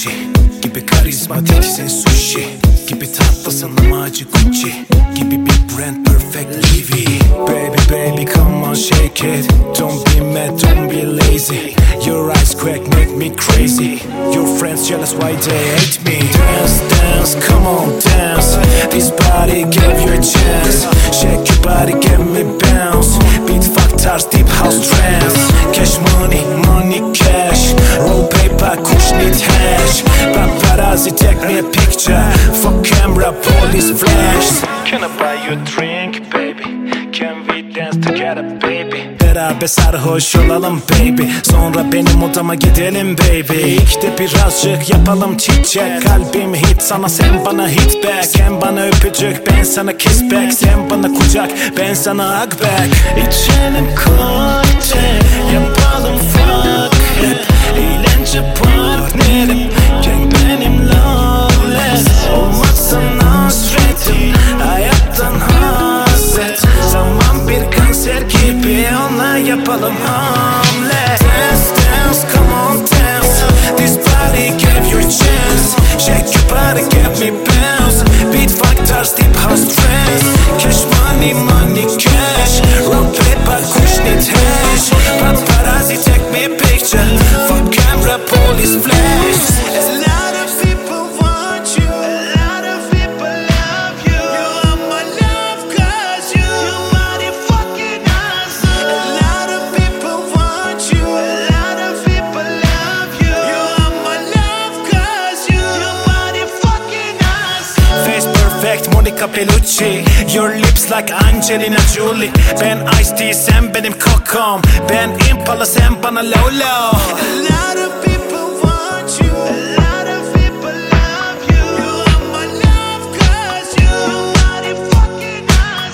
Gucci gibi karizmatiksin, sushi gibi tatlısın ama acı Gucci gibi bir brand, perfect Louis. Baby baby come on shake it, don't be mad, don't be lazy. Your eyes crack make me crazy. Your friends jealous why they hate me. Dance dance come on dance, this body give you a chance. Shake your body give me bounce. Beat fuck tarz deep house trance. Cash money money cash, roll paper kush need hash. Paparazzi take me a picture, fuck camera police flash. Can I buy you a drink baby? Can we dance together baby? Beraber sarhoş olalım baby, sonra benim odama gidelim baby. İlk de birazcık yapalım çiçek, kalbim hit sana sen bana hit back. Sen bana öpücük ben sana kiss back, sen bana kucak ben sana hug back. İçelim kokteyl yapalım fuck hep, eğlence partnerim gang benim lawless. Olmazsa hasretim hayattan hasret, zaman bir kanser gibi onunla yapalım hamle. Dance dance come on dance, this body gave you a chance. Shake your body give me bounce, beat fuck tarz deep house trance. Cash money money cash, roll paper kush need hash. Paparazzi take me a picture, fuck camera police flash. A lot of people want you, a lot of people love you. You are my love cause your body fucking awesome. A lot of people want you, a lot of people love you. You are my love cause your body fucking awesome. Face perfect Monica Bellucci, your lips like Angelina Jolie. Ben Ice-T sen benim kokom, ben Impala sen bana Lolo. A lot of people want you, a lot of people love you. You are my love cause your body fucking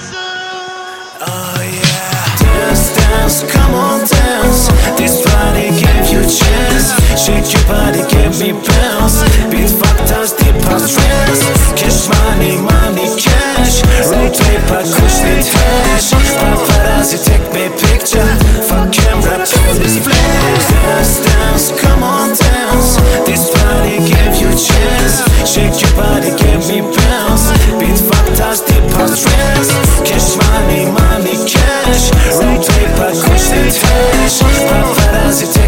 awesome. Oh yeah. Dance dance come on dance, this body gave you a chance. Shake your body give me bounce, beat fuck tarz deep house trance. Cash money money cash, roll paper kush need hash. Paparazzi take me picture, fuck camera police flash. Dance dance come on dance, this body gave you a chance. Shake your body give me bounce, beat fuck tarz deep house trance. Cash money money cash, roll paper kush need hash. Paparazzi take